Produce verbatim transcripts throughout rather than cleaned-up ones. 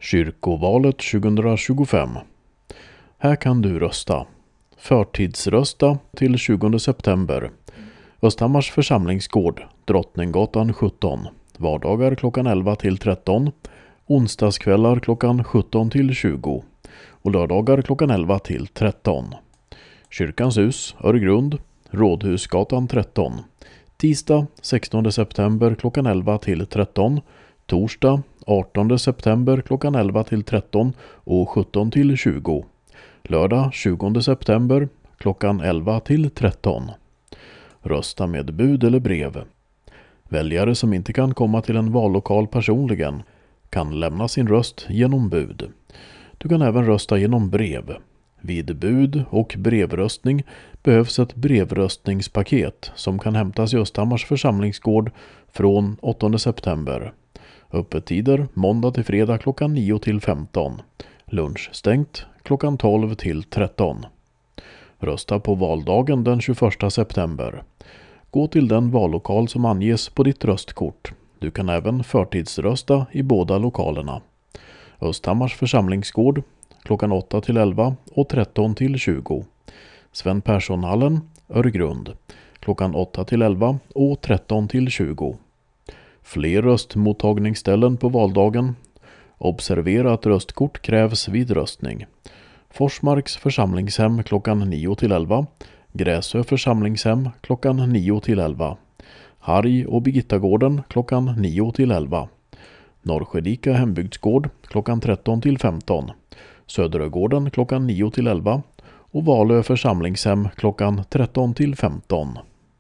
Kyrkovalet tjugohundratjugofem. Här kan du rösta. Förtidsrösta till tjugonde september. Östhammars församlingsgård, Drottninggatan sjutton. Vardagar klockan elva till tretton. Onsdagskvällar klockan sjutton till tjugo. Och lördagar klockan elva till tretton. Kyrkans hus, Öregrund, Rådhusgatan tretton. Tisdag sextonde september klockan elva till tretton. Torsdag artonde september klockan elva till tretton och sjutton till tjugo. Lördag tjugonde september klockan elva till tretton. Rösta med bud eller brev. Väljare som inte kan komma till en vallokal personligen kan lämna sin röst genom bud. Du kan även rösta genom brev. Vid bud- och brevröstning behövs ett brevröstningspaket som kan hämtas i Östhammars församlingsgård från åttonde september. Öppettider måndag till fredag klockan nio till femton. Lunch stängt klockan tolv till tretton. Rösta på valdagen den tjugoförsta september. Gå till den vallokal som anges på ditt röstkort. Du kan även förtidsrösta i båda lokalerna. Östhammars församlingsgård klockan åtta till elva och tretton till tjugo. Sven Perssonhallen, Öregrund klockan åtta till elva och tretton till tjugo. Fler röstmottagningsställen på valdagen. Observera att röstkort krävs vid röstning. Forsmarks församlingshem klockan nio till elva. Gräsö församlingshem klockan nio till elva. Harg och Birgittagården klockan nio till elva. Norrskedika hembygdsgård klockan tretton till femton. Söderögården klockan nio till elva och Valö församlingshem klockan tretton till femton.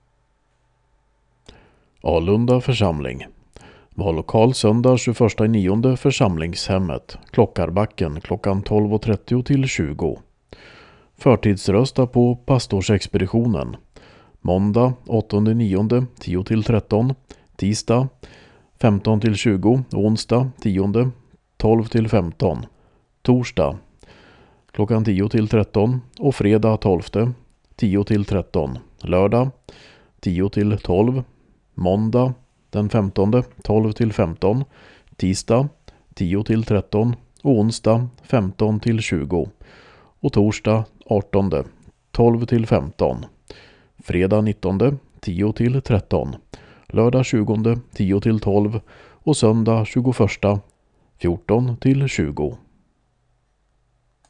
Alunda församling. Vallokal söndag tjugoförsta nionde församlingshemmet. Klockarbacken klockan tolv och trettio till tjugo. Förtidsrösta på pastorsexpeditionen. Måndag åttonde nionde tio till tretton. Tisdag femton till tjugo. Onsdag tionde tolv till femton. Torsdag klockan tio till tretton och fredag tolfte tio till tretton. Lördag tio till tolv. Måndag den femtonde tolv till femton. Tisdag tio till tretton och onsdag femton till tjugo. Och torsdag artonde tolv till femton. Fredag nittonde tio till tretton. Lördag tjugonde tio till tolv och söndag tjugoförsta fjorton till tjugo.